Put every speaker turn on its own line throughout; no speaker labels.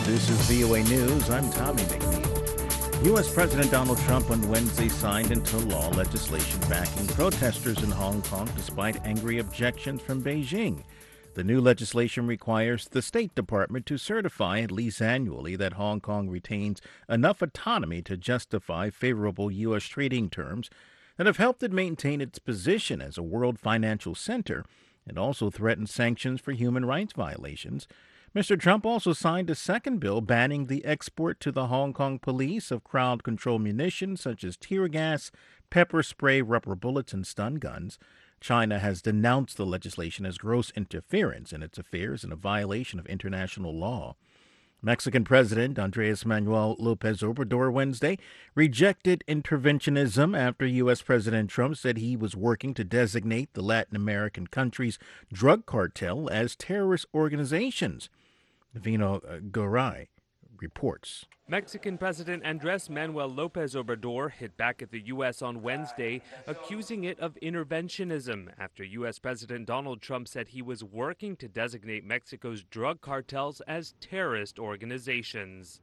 This is VOA News. I'm Tommy McNeil. U.S. President Donald Trump on Wednesday signed into law legislation backing protesters in Hong Kong despite angry objections from Beijing. The new legislation requires the State Department to certify at least annually that Hong Kong retains enough autonomy to justify favorable U.S. trading terms that have helped it maintain its position as a world financial center. It also threatens sanctions for human rights violations. Mr. Trump also signed a second bill banning the export to the Hong Kong police of crowd control munitions such as tear gas, pepper spray, rubber bullets, and stun guns. China has denounced the legislation as gross interference in its affairs and a violation of international law. Mexican President Andrés Manuel López Obrador Wednesday rejected interventionism after U.S. President Trump said he was working to designate the Latin American country's drug cartel as terrorist organizations. Vino Garay reports.
Mexican President Andrés Manuel López Obrador hit back at the U.S. on Wednesday, accusing it of interventionism after U.S. President Donald Trump said he was working to designate Mexico's drug cartels as terrorist organizations.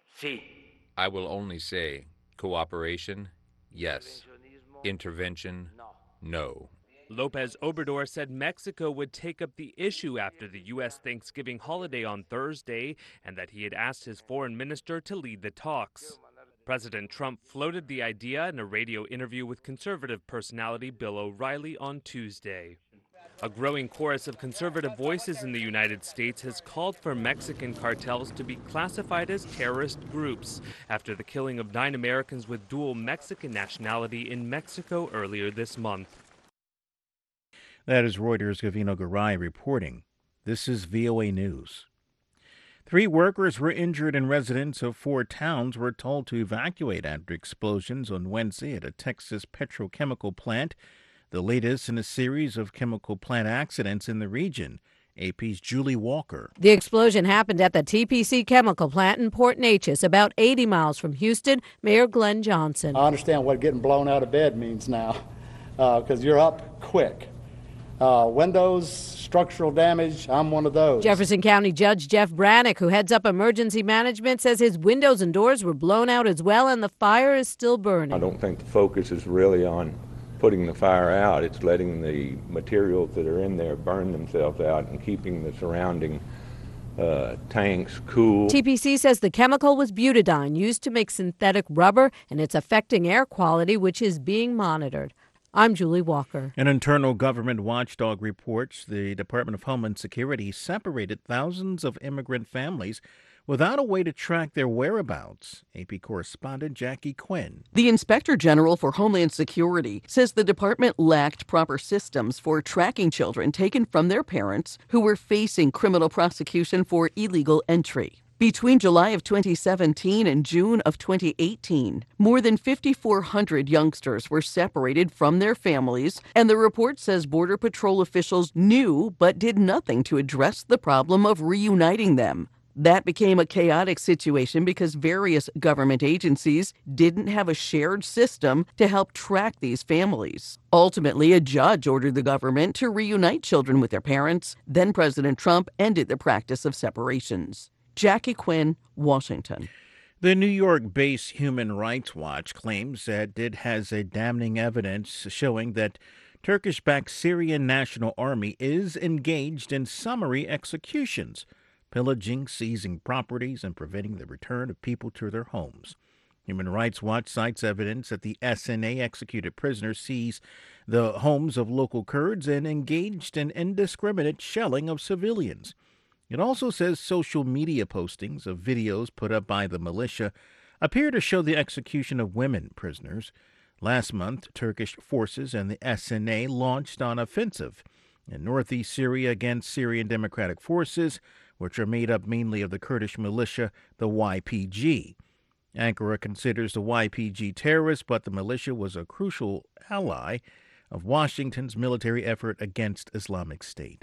I will only say cooperation, yes. Intervention, no.
López Obrador said Mexico would take up the issue after the U.S. Thanksgiving holiday on Thursday and that he had asked his foreign minister to lead the talks. President Trump floated the idea in a radio interview with conservative personality Bill O'Reilly on Tuesday. A growing chorus of conservative voices in the United States has called for Mexican cartels to be classified as terrorist groups after the killing of 9 Americans with dual Mexican nationality in Mexico earlier this month.
That is Reuters' Gavino Garay reporting. This is VOA News. 3 workers were injured and residents of 4 towns were told to evacuate after explosions on Wednesday at a Texas petrochemical plant, the latest in a series of chemical plant accidents in the region. AP's Julie Walker.
The explosion happened at the TPC chemical plant in Port Neches, about 80 miles from Houston. Mayor Glenn Johnson.
I understand what getting blown out of bed means now, because you're up quick. Windows, structural damage, I'm one of those.
Jefferson County Judge Jeff Brannick, who heads up emergency management, says his windows and doors were blown out as well and the fire is still burning.
I don't think the focus is really on putting the fire out. It's letting the materials that are in there burn themselves out and keeping the surrounding tanks cool.
TPC says the chemical was butadiene used to make synthetic rubber and it's affecting air quality, which is being monitored. I'm Julie Walker.
An internal government watchdog reports the Department of Homeland Security separated thousands of immigrant families without a way to track their whereabouts. AP correspondent Jackie Quinn.
The Inspector General for Homeland Security says the department lacked proper systems for tracking children taken from their parents who were facing criminal prosecution for illegal entry. Between July of 2017 and June of 2018, more than 5,400 youngsters were separated from their families, and the report says Border Patrol officials knew but did nothing to address the problem of reuniting them. That became a chaotic situation because various government agencies didn't have a shared system to help track these families. Ultimately, a judge ordered the government to reunite children with their parents. Then President Trump ended the practice of separations. Jackie Quinn, Washington.
The New York-based Human Rights Watch claims that it has a damning evidence showing that Turkish-backed Syrian National Army is engaged in summary executions, pillaging, seizing properties, and preventing the return of people to their homes. Human Rights Watch cites evidence that the SNA executed prisoners seized the homes of local Kurds and engaged in indiscriminate shelling of civilians. It also says social media postings of videos put up by the militia appear to show the execution of women prisoners. Last month, Turkish forces and the SNA launched an offensive in northeast Syria against Syrian Democratic Forces, which are made up mainly of the Kurdish militia, the YPG. Ankara considers the YPG terrorists, but the militia was a crucial ally of Washington's military effort against Islamic State.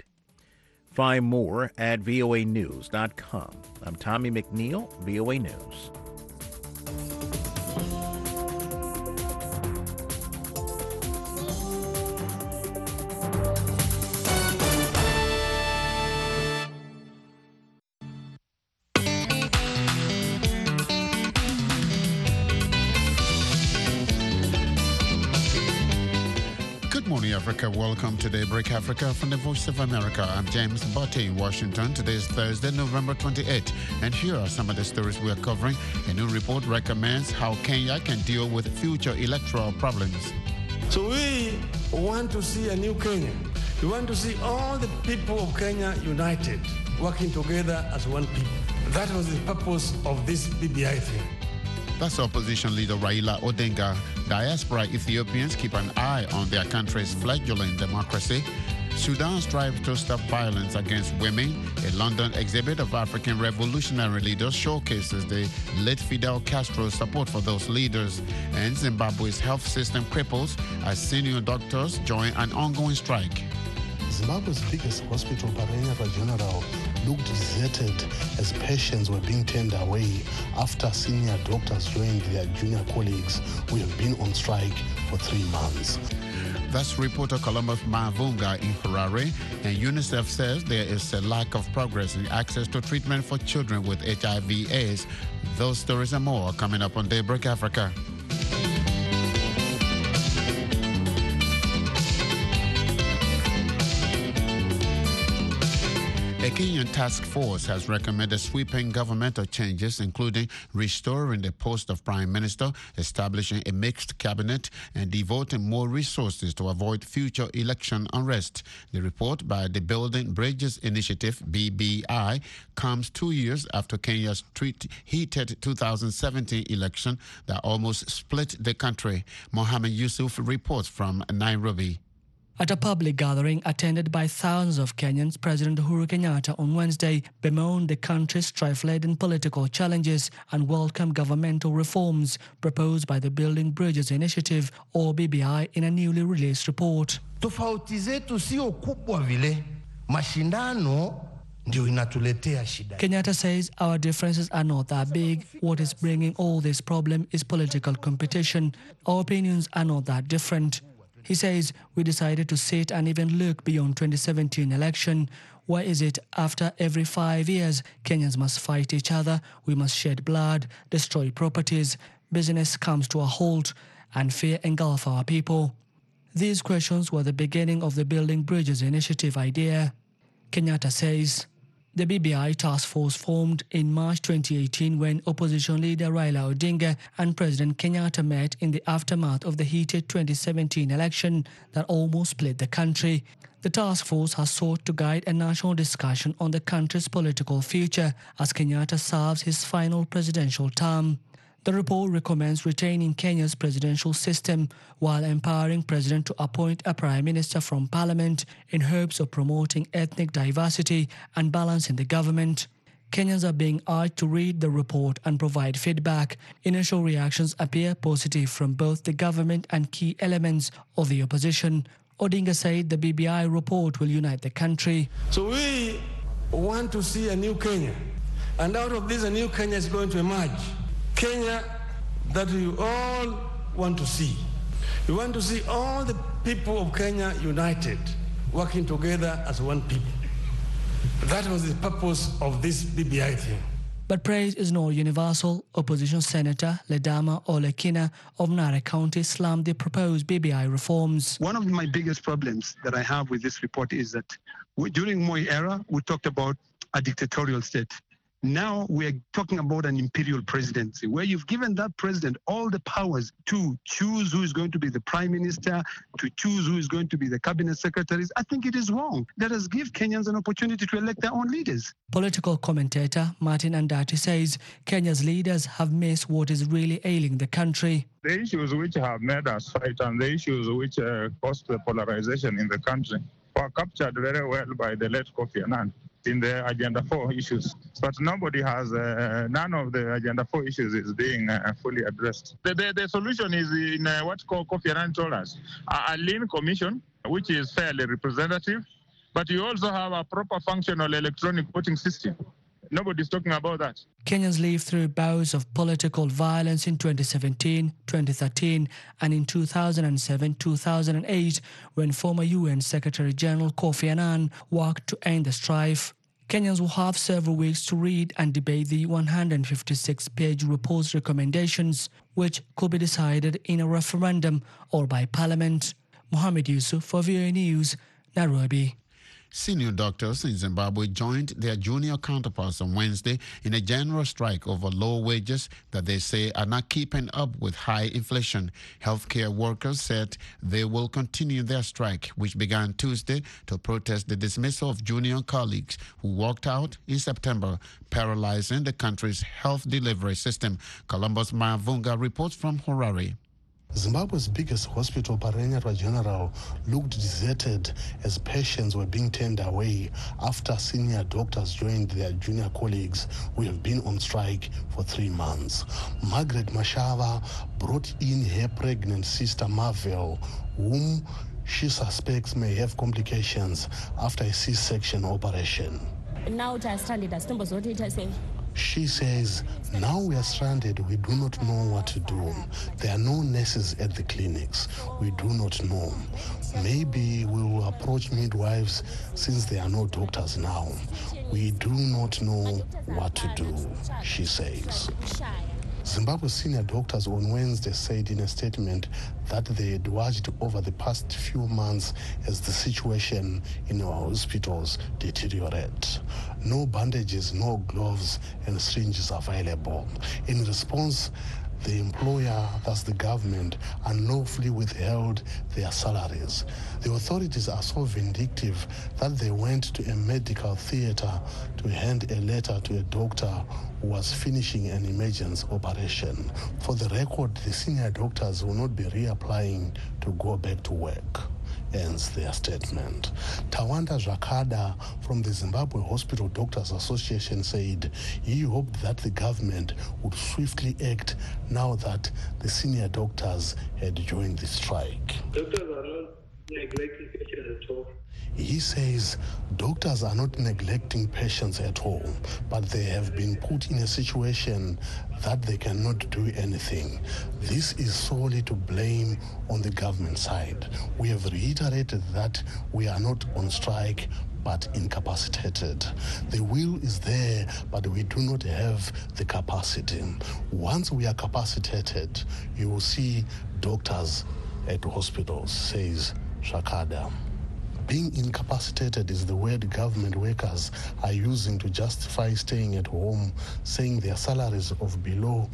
Find more at voanews.com. I'm Tommy McNeil, VOA News.
Africa. Welcome to Daybreak Africa from the Voice of America. I'm James Botte in Washington. Today is Thursday, November 28th. And here are some of the stories we are covering. A new report recommends how Kenya can deal with future electoral problems.
So we want to see a new Kenya. We want to see all the people of Kenya united, working together as one people. That was the purpose of this BBI thing.
That's opposition leader Raila Odinga. Diaspora Ethiopians keep an eye on their country's fledgling democracy. Sudan strives to stop violence against women. A London exhibit of African revolutionary leaders showcases the late Fidel Castro's support for those leaders. And Zimbabwe's health system cripples as senior doctors join an ongoing strike.
Zimbabwe's biggest hospital, Paranaira General, looked deserted as patients were being turned away after senior doctors joined their junior colleagues who have been on strike for 3 months.
That's reporter Columbus Mavunga in Harare, and UNICEF says there is a lack of progress in access to treatment for children with HIV/AIDS. Those stories and more are coming up on Daybreak Africa. A Kenyan task force has recommended sweeping governmental changes, including restoring the post of Prime Minister, establishing a mixed cabinet, and devoting more resources to avoid future election unrest. The report by the Building Bridges Initiative, BBI, comes 2 years after Kenya's heated 2017 election that almost split the country. Mohammed Yusuf reports from Nairobi.
At a public gathering attended by thousands of Kenyans, President Uhuru Kenyatta on Wednesday bemoaned the country's strife-laden political challenges and welcomed governmental reforms proposed by the Building Bridges Initiative, or BBI, in a newly released report.
Tofauti zetu sio kubwa vile, mashindano ndio inatuletea shida.
Kenyatta says our differences are not that big. What is bringing all this problem is political competition. Our opinions are not that different. He says, we decided to sit and even look beyond 2017 election. Why is it after every 5 years, Kenyans must fight each other, we must shed blood, destroy properties, business comes to a halt, and fear engulf our people? These questions were the beginning of the Building Bridges Initiative idea. Kenyatta says, the BBI task force formed in March 2018 when opposition leader Raila Odinga and President Kenyatta met in the aftermath of the heated 2017 election that almost split the country. The task force has sought to guide a national discussion on the country's political future as Kenyatta serves his final presidential term. The report recommends retaining Kenya's presidential system while empowering President to appoint a Prime Minister from Parliament in hopes of promoting ethnic diversity and balancing the government. Kenyans are being urged to read the report and provide feedback. Initial reactions appear positive from both the government and key elements of the opposition. Odinga said the BBI report will unite the country.
So we want to see a new Kenya, and out of this a new Kenya is going to emerge. Kenya that we all want to see. We want to see all the people of Kenya united, working together as one people. That was the purpose of this BBI thing.
But praise is not universal. Opposition Senator Ledama Olekina of Nare County slammed the proposed BBI reforms.
One of my biggest problems that I have with this report is that during Moi era, we talked about a dictatorial state. Now we're talking about an imperial presidency where you've given that president all the powers to choose who is going to be the prime minister, to choose who is going to be the cabinet secretaries. I think it is wrong. Let us give Kenyans an opportunity to elect their own leaders.
Political commentator Martin Andati says Kenya's leaders have missed what is really ailing the country.
The issues which have made us fight and the issues which caused the polarization in the country were captured very well by the late Kofi Annan in the Agenda 4 issues. But nobody has, none of the Agenda 4 issues is being fully addressed. The solution is in what Kofi Annan told us, a lean commission, which is fairly representative, but you also have a proper functional electronic voting system. Nobody's talking about that.
Kenyans lived through bouts of political violence in 2017, 2013, and in 2007-2008, when former UN Secretary General Kofi Annan worked to end the strife. Kenyans will have several weeks to read and debate the 156-page report's recommendations, which could be decided in a referendum or by Parliament. Mohammed Yusuf for VOA News, Nairobi.
Senior doctors in Zimbabwe joined their junior counterparts on Wednesday in a general strike over low wages that they say are not keeping up with high inflation. Healthcare workers said they will continue their strike, which began Tuesday, to protest the dismissal of junior colleagues who walked out in September, paralyzing the country's health delivery system. Columbus Mavunga reports from Harare.
Zimbabwe's biggest hospital, Paranapalela General, looked deserted as patients were being turned away after senior doctors joined their junior colleagues who have been on strike for 3 months. Margaret Mashava brought in her pregnant sister Marvel, whom she suspects may have complications after a C-section operation. She says, now we are stranded, we do not know what to do. There are no nurses at the clinics. We do not know. Maybe we will approach midwives since there are no doctors now. We do not know what to do, she says. Zimbabwe's senior doctors on Wednesday said in a statement that they had watched over the past few months as the situation in our hospitals deteriorate. No bandages, no gloves and syringes available. In response, the employer, thus the government, unlawfully withheld their salaries. The authorities are so vindictive that they went to a medical theater to hand a letter to a doctor who was finishing an emergency operation. For the record, the senior doctors will not be reapplying to go back to work, ends their statement. Tawanda Zhakada from the Zimbabwe Hospital Doctors Association said he hoped that the government would swiftly act now that the senior doctors had joined the strike.
Doctors are not neglecting patients at all.
He says doctors are not neglecting patients at all, but they have been put in a situation that they cannot do anything. This is solely to blame on the government side. We have reiterated that we are not on strike, but incapacitated. The will is there, but we do not have the capacity. Once we are capacitated, you will see doctors at hospitals, says Shakada. Being incapacitated is the word government workers are using to justify staying at home, saying their salaries of below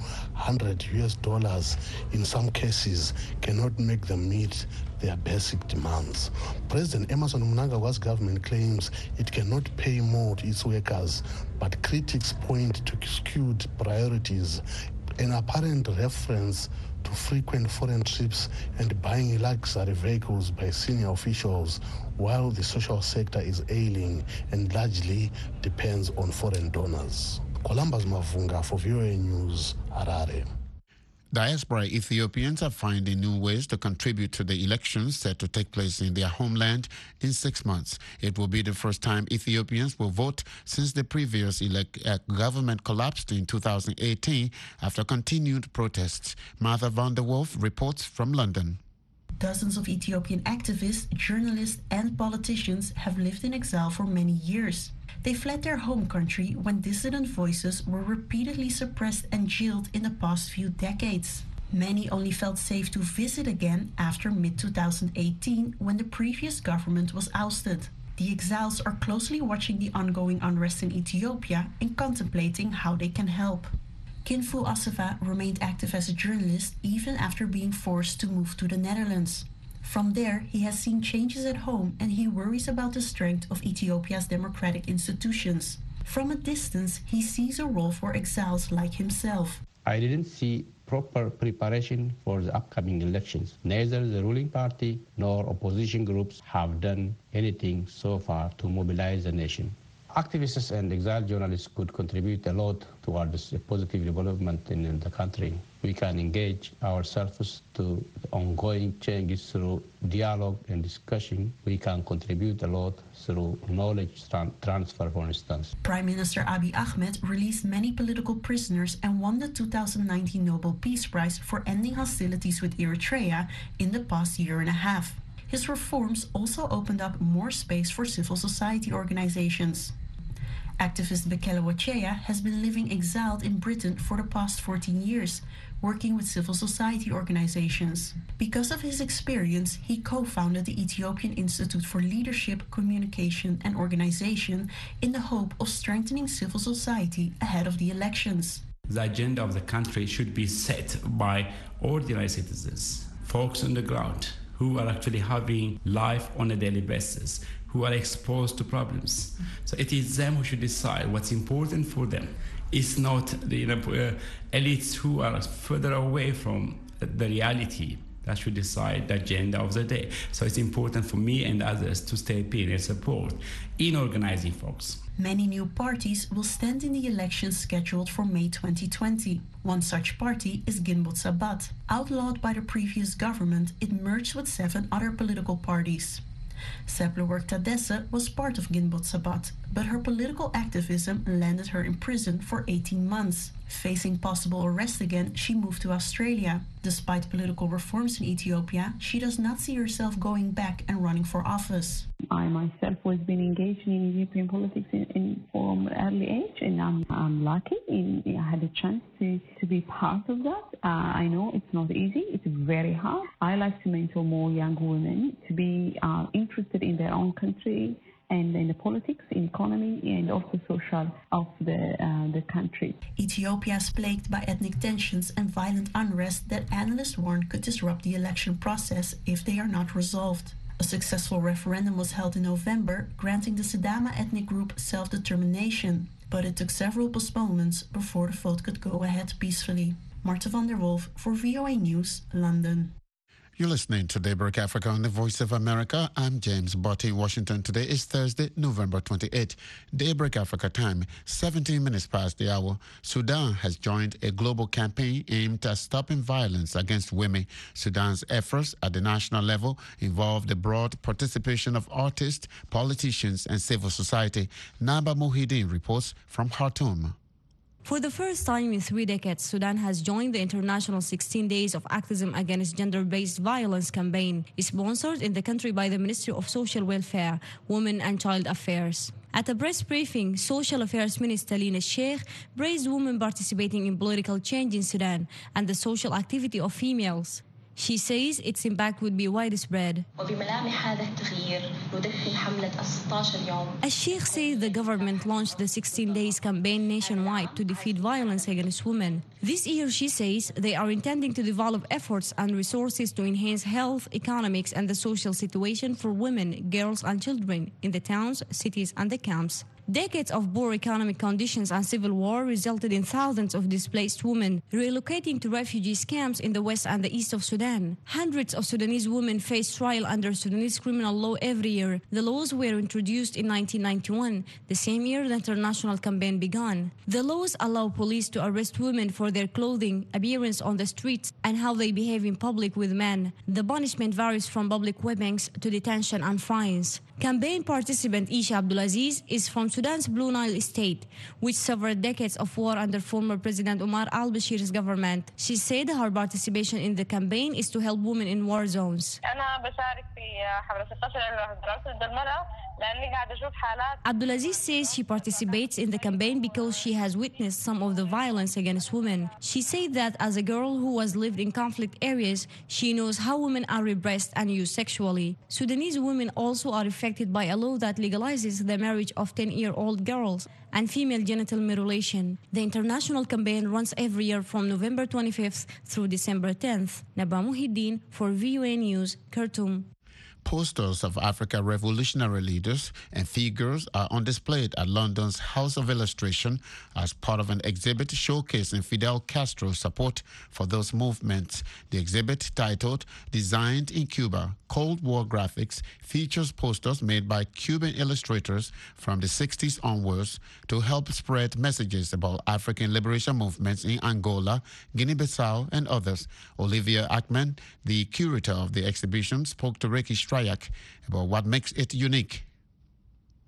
$100 in some cases cannot make them meet their basic demands. President Emmerson Mnangagwa's government claims it cannot pay more to its workers, but critics point to skewed priorities, an apparent reference to frequent foreign trips and buying luxury vehicles by senior officials, while the social sector is ailing and largely depends on foreign donors. Columbus Mavunga for VOA News, Harare.
Diaspora Ethiopians are finding new ways to contribute to the elections set to take place in their homeland in 6 months. It will be the first time Ethiopians will vote since the previous government collapsed in 2018 after continued protests. Martha van der Wolf reports from London.
Dozens of Ethiopian activists, journalists and politicians have lived in exile for many years. They fled their home country when dissident voices were repeatedly suppressed and jailed in the past few decades. Many only felt safe to visit again after mid-2018 when the previous government was ousted. The exiles are closely watching the ongoing unrest in Ethiopia and contemplating how they can help. Kinfu Assefa remained active as a journalist even after being forced to move to the Netherlands. From there, he has seen changes at home and he worries about the strength of Ethiopia's democratic institutions. From a distance, he sees a role for exiles like himself.
I didn't see proper preparation for the upcoming elections. Neither the ruling party nor opposition groups have done anything so far to mobilize the nation. Activists and exiled journalists could contribute a lot towards a positive development in the country. We can engage ourselves to ongoing changes through dialogue and discussion. We can contribute a lot through knowledge transfer, for instance.
Prime Minister Abiy Ahmed released many political prisoners and won the 2019 Nobel Peace Prize for ending hostilities with Eritrea in the past year and a half. His reforms also opened up more space for civil society organizations. Activist Bekele Wachea has been living exiled in Britain for the past 14 years, working with civil society organizations. Because of his experience, he co-founded the Ethiopian Institute for Leadership, Communication and Organization in the hope of strengthening civil society ahead of the elections.
The agenda of the country should be set by ordinary citizens, folks on the ground, who are actually having life on a daily basis, who are exposed to problems. So it is them who should decide what's important for them. It's not the elites who are further away from the reality that should decide the agenda of the day. So it's important for me and others to step in and support in organizing folks.
Many new parties will stand in the elections scheduled for May 2020. One such party is Ginbot Sabat. Outlawed by the previous government, it merged with 7 other political parties. Seplework Tadesse was part of Ginbot Sabat, but her political activism landed her in prison for 18 months. Facing possible arrest again, she moved to Australia. Despite political reforms in Ethiopia, she does not see herself going back and running for office.
I myself was been engaged in European politics from early age, and I'm lucky. I had a chance to be part of that. I know it's not easy. It's very hard. I like to mentor more young women to be interested in their own country and in the politics, in economy, and also social of the country.
Ethiopia is plagued by ethnic tensions and violent unrest that analysts warn could disrupt the election process if they are not resolved. A successful referendum was held in November, granting the Sidama ethnic group self-determination, but it took several postponements before the vote could go ahead peacefully. Marta van der Wolf for VOA News, London.
You're listening to Daybreak Africa on the Voice of America. I'm James Botti, Washington. Today is Thursday, November 28. Daybreak Africa time, 17 minutes past the hour. Sudan has joined a global campaign aimed at stopping violence against women. Sudan's efforts at the national level involve the broad participation of artists, politicians, and civil society. Naba Muhyiddin reports from Khartoum.
For the first time in 3 decades, Sudan has joined the international 16 Days of Activism Against Gender-Based Violence campaign, sponsored in the country by the Ministry of Social Welfare, Women and Child Affairs. At a press briefing, Social Affairs Minister Lina Sheikh praised women participating in political change in Sudan and the social activity of females. She says its impact would be widespread. As Sheikh says, the government launched the 16 Days campaign nationwide to defeat violence against women. This year, she says, they are intending to develop efforts and resources to enhance health, economics, and the social situation for women, girls, and children in the towns, cities, and the camps. Decades of poor economic conditions and civil war resulted in thousands of displaced women relocating to refugee camps in the west and the east of Sudan. Hundreds of Sudanese women face trial under Sudanese criminal law every year. The laws were introduced in 1991, the same year the international campaign began. The laws allow police to arrest women for their clothing, appearance on the streets, and how they behave in public with men. The punishment varies from public whippings to detention and fines. Campaign participant Isha Abdulaziz is from Sudan's Blue Nile state, which suffered decades of war under former President Omar al-Bashir's government. She said her participation in the campaign is to help women in war zones. Abdulaziz says she participates in the campaign because she has witnessed some of the violence against women. She said that as a girl who has lived in conflict areas, she knows how women are repressed and used sexually. Sudanese women also are affected by a law that legalizes the marriage of 10-year-old girls and female genital mutilation. The international campaign runs every year from November 25th through December 10th. Naba Muhyiddin for VOA News, Khartoum.
Posters of African revolutionary leaders and figures are on display at London's House of Illustration as part of an exhibit showcasing Fidel Castro's support for those movements. The exhibit, titled Designed in Cuba, Cold War Graphics, features posters made by Cuban illustrators from the 60s onwards to help spread messages about African liberation movements in Angola, Guinea-Bissau, and others. Olivia Ackman, the curator of the exhibition, spoke to Ricky Strayak about what makes it unique.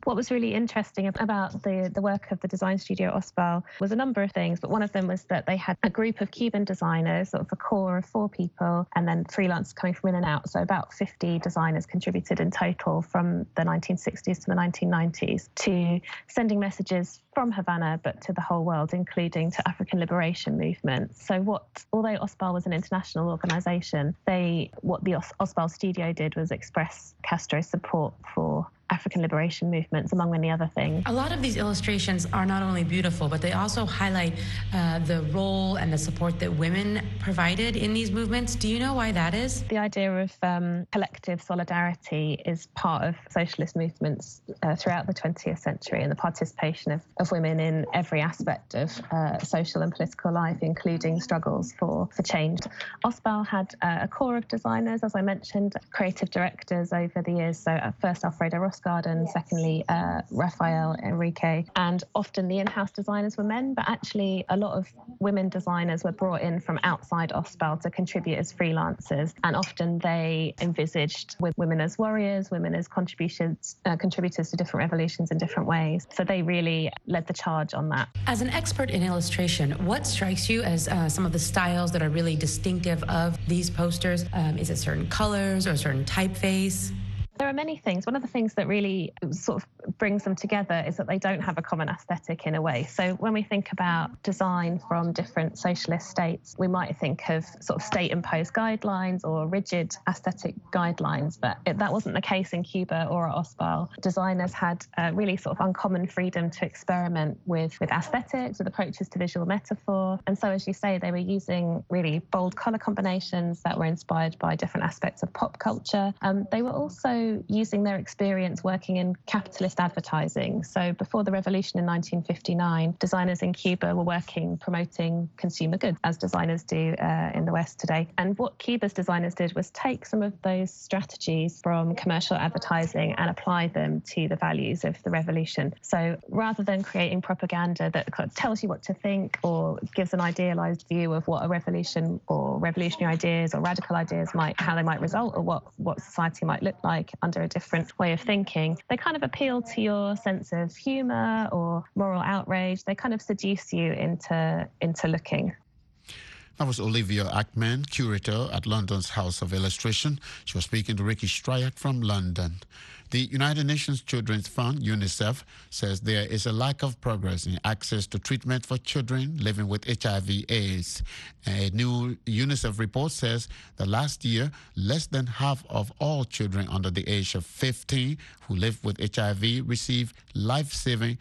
What was really interesting about the work of the design studio Ospal was a number of things, but one of them was that they had a group of Cuban designers, sort of a core of 4 people, and then freelancers coming from in and out. So about 50 designers contributed in total from the 1960s to the 1990s to sending messages from Havana, but to the whole world, including to African liberation movements. So although Ospal was an international organisation, what the Ospal studio did was express Castro's support for African liberation movements, among many other things.
A lot of these illustrations are not only beautiful, but they also highlight the role and the support that women provided in these movements. Do you know why that is?
The idea of collective solidarity is part of socialist movements throughout the 20th century, and the participation of women in every aspect of social and political life, including struggles for change. Ospal had a core of designers, as I mentioned, creative directors over the years. So first Alfredo Rosgarden, secondly Rafael Enrique, and often the in-house designers were men, but actually a lot of women designers were brought in from outside Ospal to contribute as freelancers, and often they envisaged women as warriors, women as contributors to different revolutions in different ways. So they really led the charge on that.
As an expert in illustration, what strikes you as some of the styles that are really distinctive of these posters? Is it certain colors or a certain typeface?
There are many things. One of the things that really sort of brings them together is that they don't have a common aesthetic in a way. So when we think about design from different socialist states, we might think of sort of state-imposed guidelines or rigid aesthetic guidelines, but that wasn't the case in Cuba or at Ospal. Designers had really sort of uncommon freedom to experiment with aesthetics, with approaches to visual metaphor. And so, as you say, they were using really bold colour combinations that were inspired by different aspects of pop culture. They were also using their experience working in capitalist advertising. So before the revolution in 1959, designers in Cuba were promoting consumer goods, as designers do in the West today. And what Cuba's designers did was take some of those strategies from commercial advertising and apply them to the values of the revolution. So rather than creating propaganda that kind of tells you what to think or gives an idealized view of what a revolution or revolutionary ideas or radical ideas how they might result, or what society might look like under a different way of thinking, they kind of appeal to your sense of humour or moral outrage. They kind of seduce you into looking.
That was Olivia Ackman, curator at London's House of Illustration. She was speaking to Ricky Stryak from London. The United Nations Children's Fund, UNICEF, says there is a lack of progress in access to treatment for children living with HIV/AIDS. A new UNICEF report says that last year, less than half of all children under the age of 15 who live with HIV received life-saving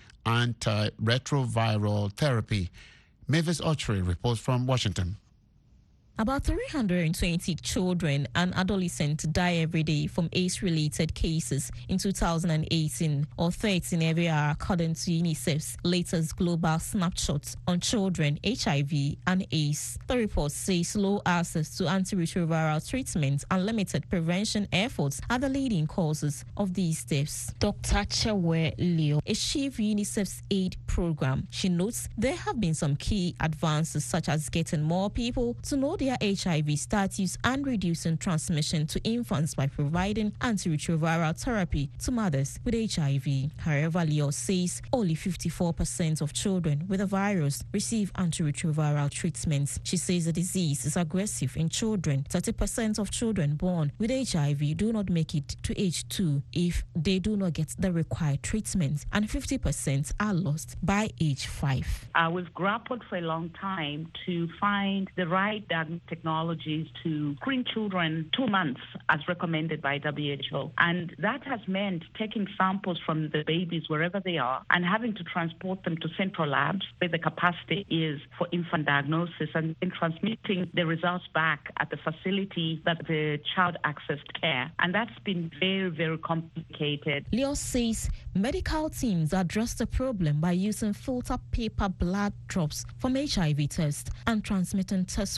antiretroviral therapy. Mavis Autry reports from Washington.
About 320 children and adolescents die every day from AIDS-related cases in 2018, or 13 every hour, according to UNICEF's latest global snapshot on children, HIV, and AIDS. The report says low access to antiretroviral treatment and limited prevention efforts are the leading causes of these deaths. Dr. Chewe Leo is chief UNICEF's AIDS program. She notes there have been some key advances, such as getting more people to know their HIV status and reducing transmission to infants by providing antiretroviral therapy to mothers with HIV. However, Leo says only 54% of children with the virus receive antiretroviral treatments. She says the disease is aggressive in children. 30% of children born with HIV do not make it to age 2 if they do not get the required treatment, and 50% are lost by age 5.
We've grappled for a long time to find the right technologies to screen children 2 months as recommended by WHO. And that has meant taking samples from the babies wherever they are and having to transport them to central labs where the capacity is for infant diagnosis, and then transmitting the results back at the facility that the child accessed care. And that's been very, very complicated.
Leo says medical teams address the problem by using filter paper blood drops from HIV tests and transmitting tests quickly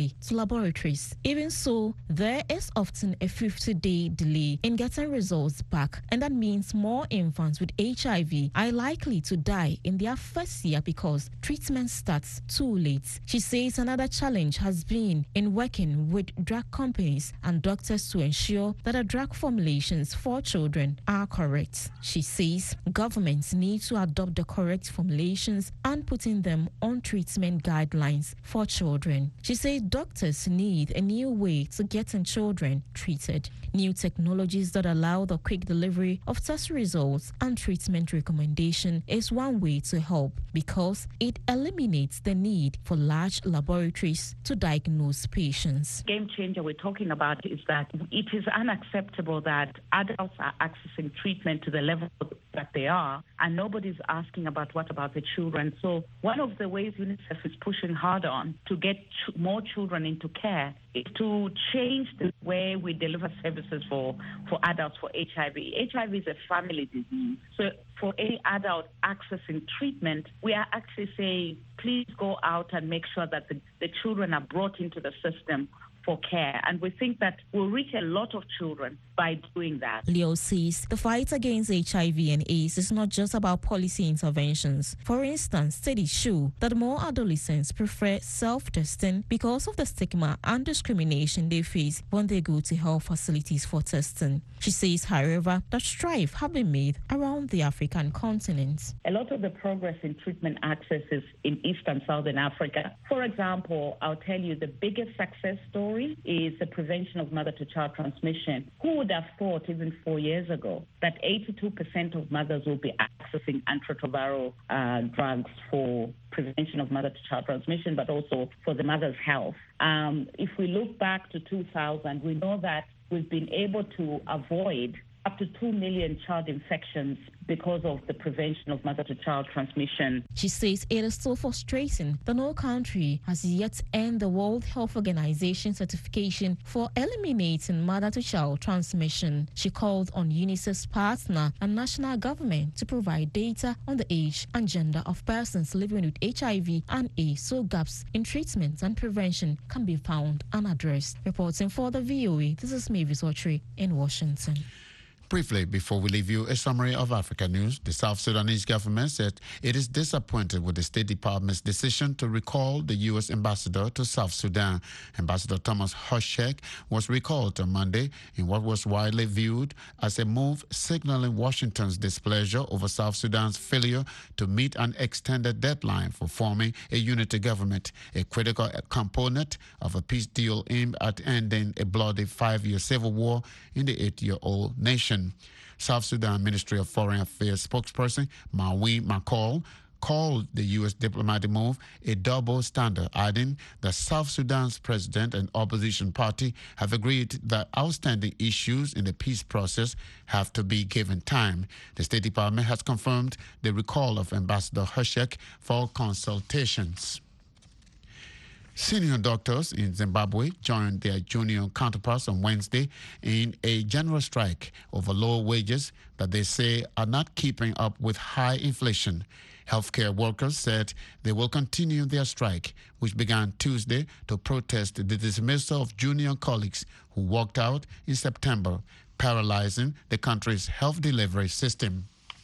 way to laboratories. Even so, there is often a 50-day delay in getting results back, and that means more infants with HIV are likely to die in their first year because treatment starts too late. She says another challenge has been in working with drug companies and doctors to ensure that the drug formulations for children are correct. She says governments need to adopt the correct formulations and putting them on treatment guidelines for children. She says doctors need a new way to getting children treated. New technologies that allow the quick delivery of test results and treatment recommendation is one way to help because it eliminates the need for large laboratories to diagnose patients.
Game changer we're talking about is that it is unacceptable that adults are accessing treatment to the level that they are, and nobody's asking about what about the children. So one of the ways UNICEF is pushing hard on to get more children into care is to change the way we deliver services for adults for HIV. HIV is a family disease. So for any adult accessing treatment, we are actually saying, please go out and make sure that the children are brought into the system for care. And we think that we'll reach a lot of children by doing that.
Leo says the fight against HIV and AIDS is not just about policy interventions. For instance, studies show that more adolescents prefer self-testing because of the stigma and discrimination they face when they go to health facilities for testing. She says, however, that strides have been made around the African continent.
A lot of the progress in treatment access is in East and Southern Africa. For example, I'll tell you the biggest success story is the prevention of mother-to-child transmission. Who would have thought even 4 years ago that 82% of mothers will be accessing antiretroviral drugs for prevention of mother-to-child transmission, but also for the mother's health? If we look back to 2000, we know that we've been able to avoid up to 2 million child infections because of the prevention of mother-to-child transmission.
She says it is so frustrating that no country has yet earned the World Health Organization certification for eliminating mother-to-child transmission. She called on UNICEF's partner and national government to provide data on the age and gender of persons living with HIV and AIDS so gaps in treatment and prevention can be found and addressed. Reporting for the VOA, this is Mavis Autry in Washington.
Briefly, before we leave you, a summary of Africa news. The South Sudanese government said it is disappointed with the State Department's decision to recall the U.S. ambassador to South Sudan. Ambassador Thomas Hochschild was recalled on Monday in what was widely viewed as a move signaling Washington's displeasure over South Sudan's failure to meet an extended deadline for forming a unity government, a critical component of a peace deal aimed at ending a bloody 5-year civil war in the 8-year-old nation. South Sudan Ministry of Foreign Affairs spokesperson Mawi McCall called the U.S. diplomatic move a double standard, adding that South Sudan's president and opposition party have agreed that outstanding issues in the peace process have to be given time. The State Department has confirmed the recall of Ambassador Hochschild for consultations. Senior doctors in Zimbabwe joined their junior counterparts on Wednesday in a general strike over low wages that they say are not keeping up with high inflation. Healthcare workers said they will continue their strike, which began Tuesday to protest the dismissal of junior colleagues who walked out in September, paralyzing the country's health delivery system.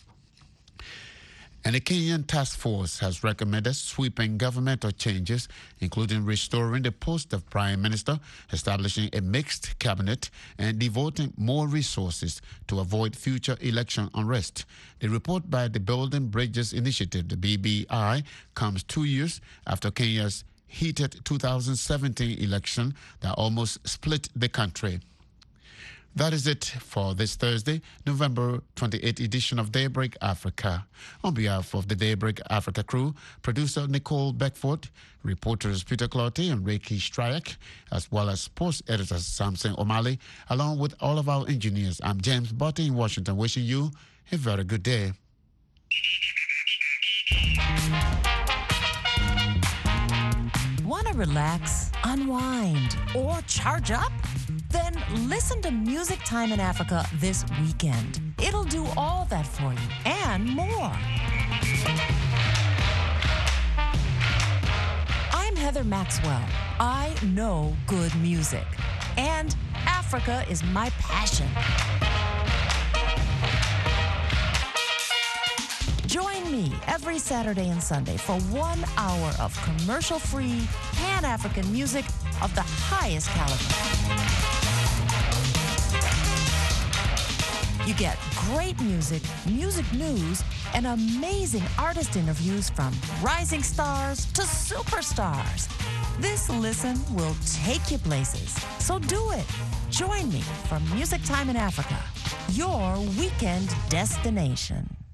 And a Kenyan task force has recommended sweeping governmental changes, including restoring the post of Prime Minister, establishing a mixed cabinet, and devoting more resources to avoid future election unrest. The report by the Building Bridges Initiative, the BBI, comes 2 years after Kenya's heated 2017 election that almost split the country. That is it for this Thursday, November 28th edition of Daybreak Africa. On behalf of the Daybreak Africa crew, producer Nicole Beckford, reporters Peter Clottey and Reiki Stryak, as well as sports editor Samson O'Malley, along with all of our engineers, I'm James Botte in Washington, wishing you a very good day.
Want to relax, unwind, or charge up? Then listen to Music Time in Africa this weekend. It'll do all that for you and more. I'm Heather Maxwell. I know good music. And Africa is my passion. Join me every Saturday and Sunday for 1 hour of commercial-free, Pan-African music of the highest caliber. You get great music, music news, and amazing artist interviews from rising stars to superstars. This listen will take you places. So do it. Join me for Music Time in Africa, your weekend destination.